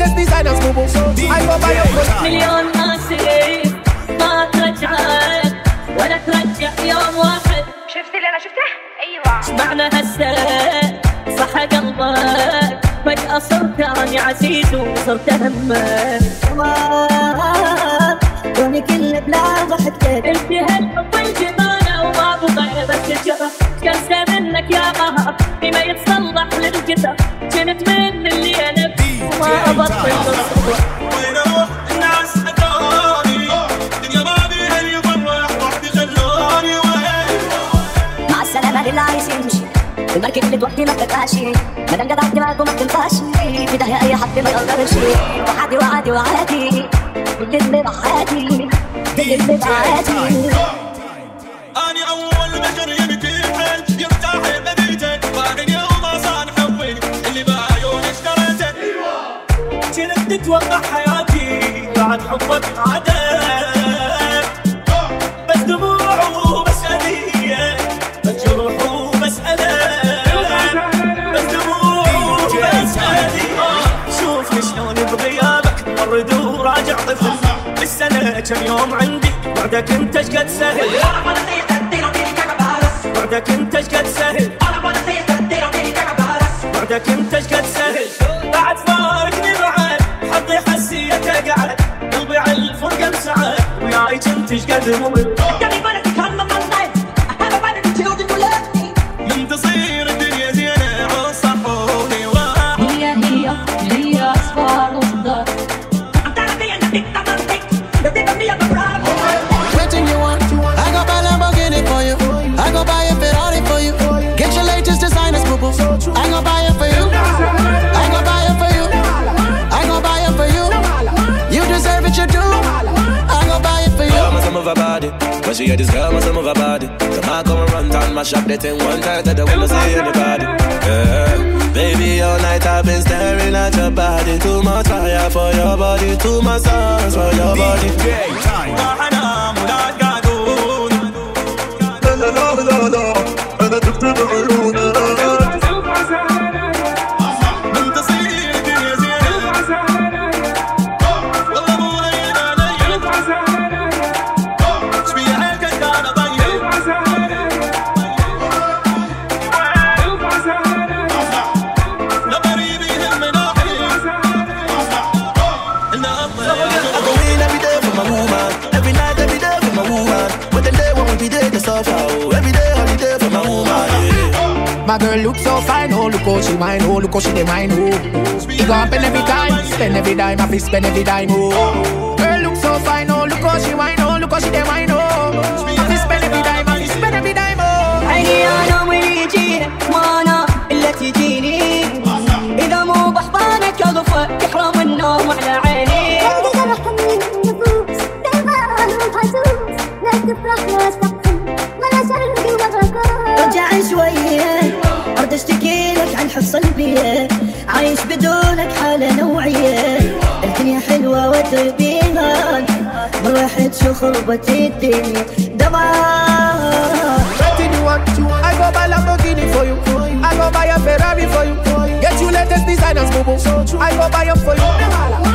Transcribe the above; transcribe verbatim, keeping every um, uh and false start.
latest designers boo boo. I go buy your phone. مليون آسف ما ترجعك ولا ترجع يوم واحد. شفتي اللي أنا شفته؟ أيوة. شبعنا هسه صح قلبك فجأة صرت أني عزيز وصرت همك. دوني كل بلا ضحكتك انت هالحب الجمالة وما بغير بس الجبه. كنسى منك يا قهر بما يتصلح للجثة. كنت من اللي أنا بيه وما أبطل الصبر. وين أروح الناس حكاني دنيا ما بيها اللي يفرح وحدي خلاني وين. مع السلامة للي عايز يمشي المركب اللي توحدي ما بتتعشي مادام جدعت معاك وما بتنفعش في داهية أي حد ما يقدرش. وعادي وعادي وعادي كل اللي بعادي كل اللي بعادي. أنا أول بشر يمتحن يرتاح ببيتك بعد يوم صار حبي اللي بعيون اشتريته. كنت تتوقع حياتي بعد حبك عادت بس دموع وبس أذية بس جروح وبس ألم بس دموع وبس أذية. شوفني شلون بغيابك مرد وراجع طفل بالسنة كم يوم عندي بعدك انت شقد سهل. بعدك انت شقد سهل بعدك انت شقد سهل. بعد فارقني بعد حظي حسيته قعد قلبي على الفرقة مسعد وياي كنت شقد ممل. من تصير الدنيا زينة عصحوني واحد. هي هي هي أصفار وخضر. Everything you want, I go buy Lamborghini for you. I go buy a Ferrari for you. Get your latest designers, boo boo. I go buy it for you. I go buy it for you. I go buy it for you. You deserve it, you do. I go buy it for you. Girl must move her body, but she get this girl must move her body. Come on, come and run down my shop, that thing one time that I wanna see anybody. Yeah, baby, all night I've been staring at your body. Too much fire for your body, too much sauce for your body. لا لا لا لا أنا تكتب عيونك. من تصير الدنيا زينة والله مو هين علي شبيها كنت أنا ضيق لا قريب يهمنا إنه أفضل. I go in every day for my woman, every night, every day for my woman. But the day when we be there, the suffer. Every day, holiday for my woman. Yeah. My girl look so fine, oh look how she whine, oh look how she dey whine, oh. He go up and every time, spend every dime, I fi spend every dime, oh. Girl look so fine, oh look how she whine, oh look how she dey whine, oh. I fi spend every dime, I fi spend every dime, oh. عيني أنا واللي يجيني وأنا إلا تجيني إذا مو بحضانك أغفى يحرم النوم على عيني. قلبي جرح من النفوس دايما وحسوس لا تفرح لا تستقبل ولا شرقي وغرقان. رجع شوية أرد أشتكي لك عن حب صلبية عايش بدونك حالة نوعية. الدنيا حلوة وتربيها مرة واحد شو خربت الدنيا دمار. Everything you want, I go buy Lamborghini for you. I go buy a Ferrari for you. Get you latest designers, boo boo. I go buy them for you.